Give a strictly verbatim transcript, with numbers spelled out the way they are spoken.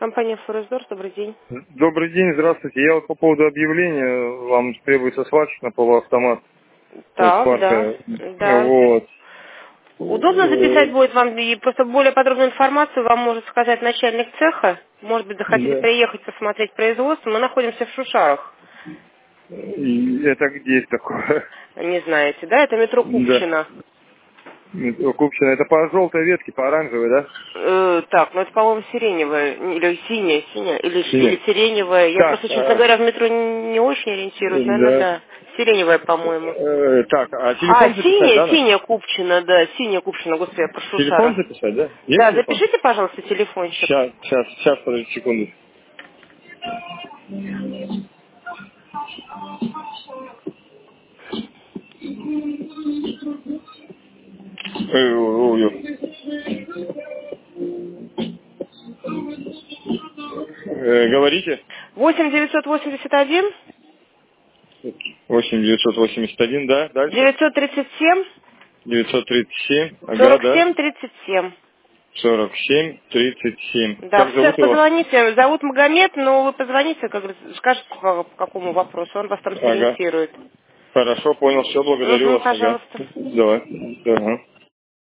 Компания Форесдор, добрый день. Добрый день, здравствуйте. Я вот по поводу объявления, вам требуется сварщик полуавтомат от Так, да, сварка. да. Вот. Удобно Э, записать будет вам, и просто более подробную информацию вам может сказать начальник цеха. Может быть, захотите Да. приехать посмотреть производство. Мы находимся в Шушарах. И это где такое? Не знаете, да? Это метро Да. Купчино. Купчино, это по желтой ветке, по оранжевой, да? Э, так, ну это, по-моему, сиреневая, или синяя, синяя, или, или Синяя. сиреневая. Я Так, просто, честно а, говоря, в метро не очень ориентируюсь. Наверное, да. да. Сиреневая, по-моему. Э, так, а А, телефон записать, синяя, да, наш? синяя Купчино, да, синяя Купчино, господи, я про Телефон Шушара. записать, да? Есть Да, телефон? запишите, пожалуйста, телефончик. Сейчас, сейчас, сейчас, подожди секунду. Ой, ой, ой. Э, говорите. восемь девятьсот восемьдесят один восемь девятьсот восемьдесят один, да, дальше. девятьсот тридцать семь девятьсот тридцать семь, ага, сорок да. семь тридцать семь. сорок семь тридцать семь. Да, Как сейчас зовут его? позвоните. Зовут Магомед, но вы позвоните, как говорится, скажете по, по какому вопросу, он вас там Ага. сориентирует. Хорошо, понял, все, благодарю Угу, вас, ага. пожалуйста. Давай. Ага.